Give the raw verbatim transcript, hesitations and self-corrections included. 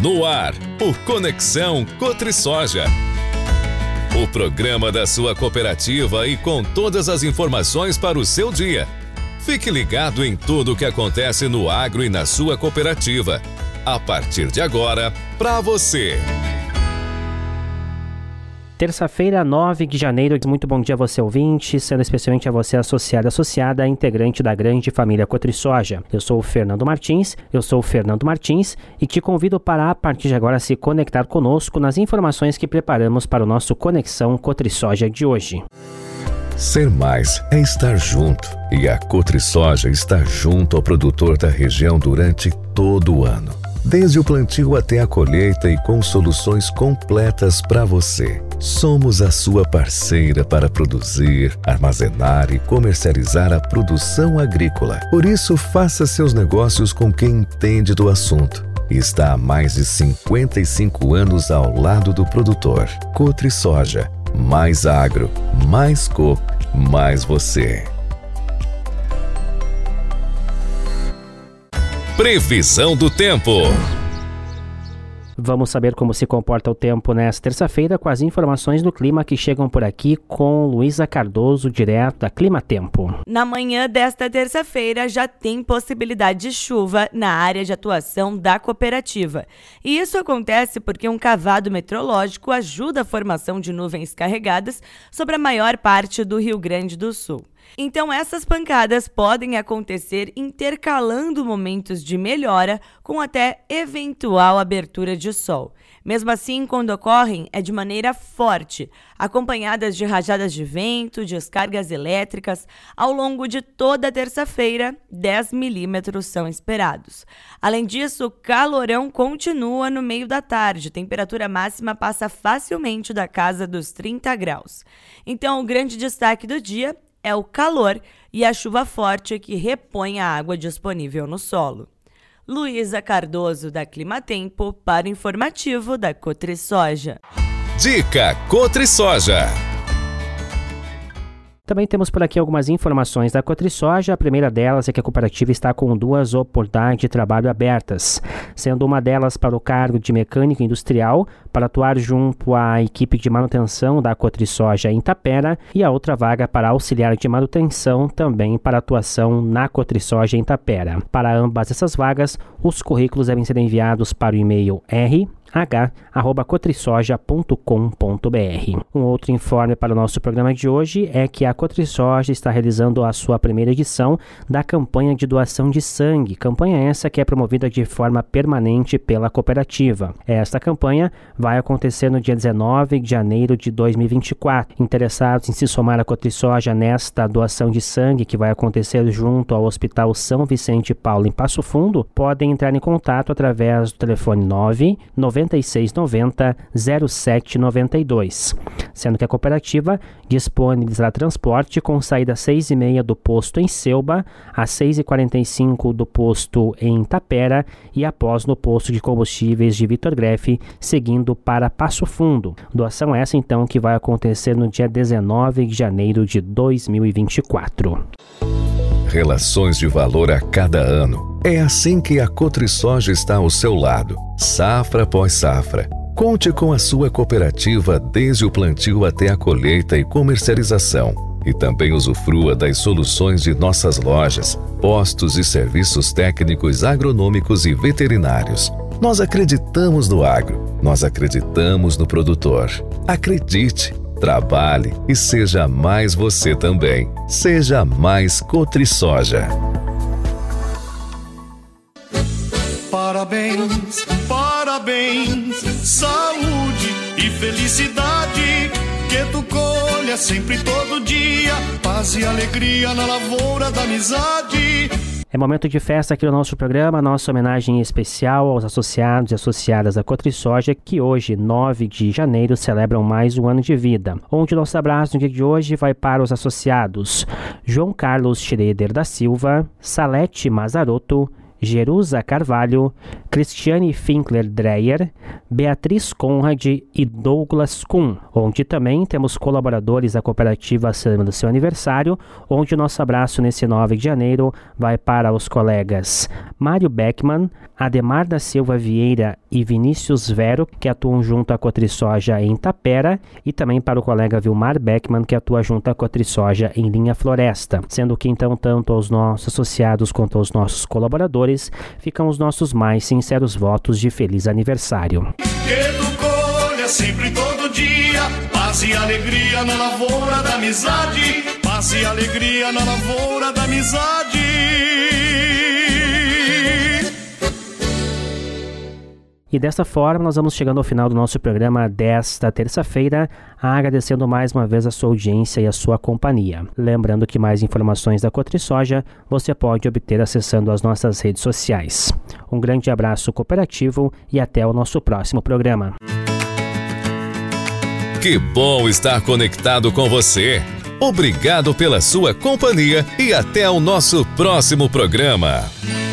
No ar, o Conexão Cotrisoja. O programa da sua cooperativa e com todas as informações para o seu dia. Fique ligado em tudo o que acontece no agro e na sua cooperativa. A partir de agora, para você. Terça-feira, nove de janeiro, muito bom dia a você ouvinte, sendo especialmente a você associado, associada, integrante da grande família Cotrisoja. Eu sou o Fernando Martins, eu sou o Fernando Martins e te convido para a partir de agora se conectar conosco nas informações que preparamos para o nosso Conexão Cotrisoja de hoje. Ser mais é estar junto e a Cotrisoja está junto ao produtor da região durante todo o ano. Desde o plantio até a colheita e com soluções completas para você. Somos a sua parceira para produzir, armazenar e comercializar a produção agrícola. Por isso, faça seus negócios com quem entende do assunto. Está há mais de cinquenta e cinco anos ao lado do produtor. Cotrisoja. Mais agro, mais coop, mais você. Previsão do tempo. Vamos saber como se comporta o tempo nesta terça-feira com as informações do clima que chegam por aqui com Luísa Cardoso, direto da Clima Tempo. Na manhã desta terça-feira já tem possibilidade de chuva na área de atuação da cooperativa. E isso acontece porque um cavado meteorológico ajuda a formação de nuvens carregadas sobre a maior parte do Rio Grande do Sul. Então, essas pancadas podem acontecer intercalando momentos de melhora com até eventual abertura de sol. Mesmo assim, quando ocorrem, é de maneira forte, acompanhadas de rajadas de vento, descargas elétricas. Ao longo de toda a terça-feira, dez milímetros são esperados. Além disso, o calorão continua no meio da tarde. A temperatura máxima passa facilmente da casa dos trinta graus. Então, o grande destaque do dia é o calor e a chuva forte que repõe a água disponível no solo. Luísa Cardoso, da Clima Tempo, para o informativo da Cotrisoja. Dica Cotrisoja. Também temos por aqui algumas informações da Cotrisoja. A primeira delas é que a cooperativa está com duas oportunidades de trabalho abertas, sendo uma delas para o cargo de mecânico industrial, para atuar junto à equipe de manutenção da Cotrisoja em Itapera, e a outra vaga para auxiliar de manutenção, também para atuação na Cotrisoja em Itapera. Para ambas essas vagas, os currículos devem ser enviados para o e-mail r h arroba cotrisoja ponto com ponto b r. Um outro informe para o nosso programa de hoje é que a Cotrisoja está realizando a sua primeira edição da campanha de doação de sangue, campanha essa que é promovida de forma permanente pela cooperativa. Esta campanha vai acontecer no dia dezenove de janeiro de dois mil e vinte e quatro. Interessados em se somar à Cotrisoja nesta doação de sangue que vai acontecer junto ao Hospital São Vicente Paulo em Passo Fundo, podem entrar em contato através do telefone nove nove seis nove zero zero sete nove dois, sendo que a cooperativa disponibilizará transporte com saída às seis e meia do posto em Selba, às seis e quarenta e cinco do posto em Itapera e após no posto de combustíveis de Vitor Grefe, seguindo para Passo Fundo. Doação essa então que vai acontecer no dia dezenove de janeiro de dois mil e vinte e quatro. Relações de valor a cada ano. É assim que a Cotrisoja está ao seu lado, safra após safra. Conte com a sua cooperativa desde o plantio até a colheita e comercialização. E também usufrua das soluções de nossas lojas, postos e serviços técnicos agronômicos e veterinários. Nós acreditamos no agro, nós acreditamos no produtor. Acredite! Trabalhe e seja mais você também. Seja mais Cotrisoja. Parabéns, parabéns, saúde e felicidade, que tu colha sempre todo dia, paz e alegria na lavoura da amizade. É momento de festa aqui no nosso programa, nossa homenagem especial aos associados e associadas da Cotrisoja, que hoje, nove de janeiro, celebram mais um ano de vida. Onde o nosso abraço no dia de hoje vai para os associados João Carlos Schroeder da Silva, Salete Mazarotto, Jerusa Carvalho, Cristiane Finkler Dreyer, Beatriz Conrad e Douglas Kuhn, onde também temos colaboradores da cooperativa celebrando seu aniversário, onde o nosso abraço nesse nove de janeiro vai para os colegas Mário Beckman, Ademar da Silva Vieira e Vinícius Vero, que atuam junto à Cotrisoja em Tapera, e também para o colega Vilmar Beckman, que atua junto à Cotrisoja em Linha Floresta, sendo que então tanto aos nossos associados quanto aos nossos colaboradores ficam os nossos mais sinceros votos de feliz aniversário. Que tu colha sempre todo dia, paz e alegria na lavoura da amizade, paz e alegria na lavoura da amizade. E desta forma nós vamos chegando ao final do nosso programa desta terça-feira, agradecendo mais uma vez a sua audiência e a sua companhia. Lembrando que mais informações da Cotrisoja você pode obter acessando as nossas redes sociais. Um grande abraço cooperativo e até o nosso próximo programa. Que bom estar conectado com você. Obrigado pela sua companhia e até o nosso próximo programa.